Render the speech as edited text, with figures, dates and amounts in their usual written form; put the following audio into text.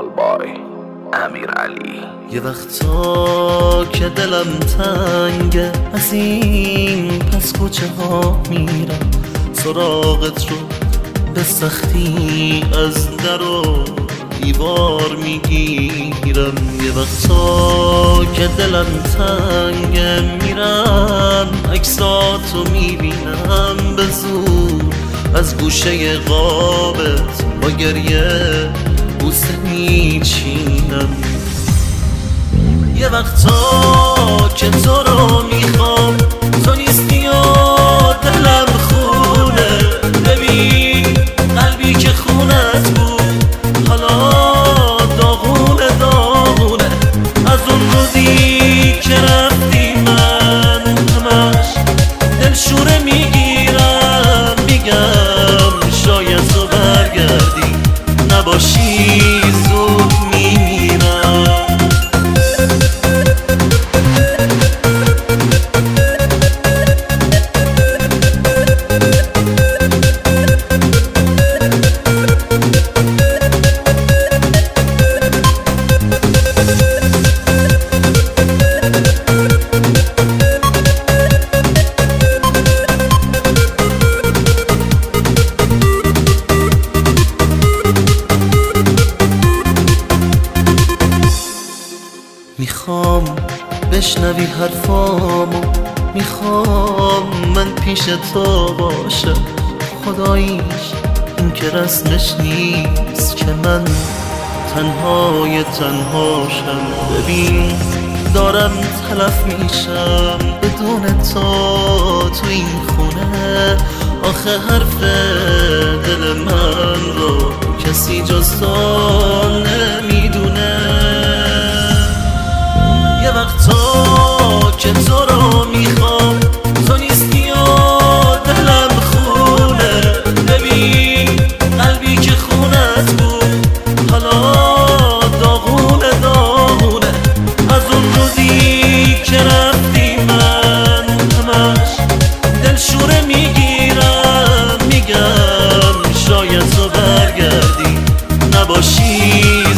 بای امیرعلی. یه وقتا که دلم تنگه از این پس کوچه ها میرم، سراغت رو به سختی از در و دیوار میگیرم. یه وقتا که دلم تنگه میرم عکساتو میبینم به زور از گوشه قابت با گریه بوسه میچینم. یه وقتا که تو رو میخوام تو نیستی و دلم خونه، ببین قلبی که خونت بود حالا داغونه داغونه. از اون روزی که رفتی من همش دلشوره میگیرم، میگم شاید تو برگردی نباشی زود میمیرم. میخوام بشنوی حرفامو، میخوام من پیش تو باشم. خداییش این که رسمش نیست که من تنهای تنهاشم. ببین دارم تلف میشم بدون تو این خونه. آخه حرف دل من رو کسی جز تو نمیدونه. یه وقتا که تو رو میخوام تو نیستی و دلم خونه، ببین قلبی که خونت بود حالا داغونه داغونه. از اون روزی که رفتی من همش دلشوره میگیرم، میگم شاید تو برگردی نباشی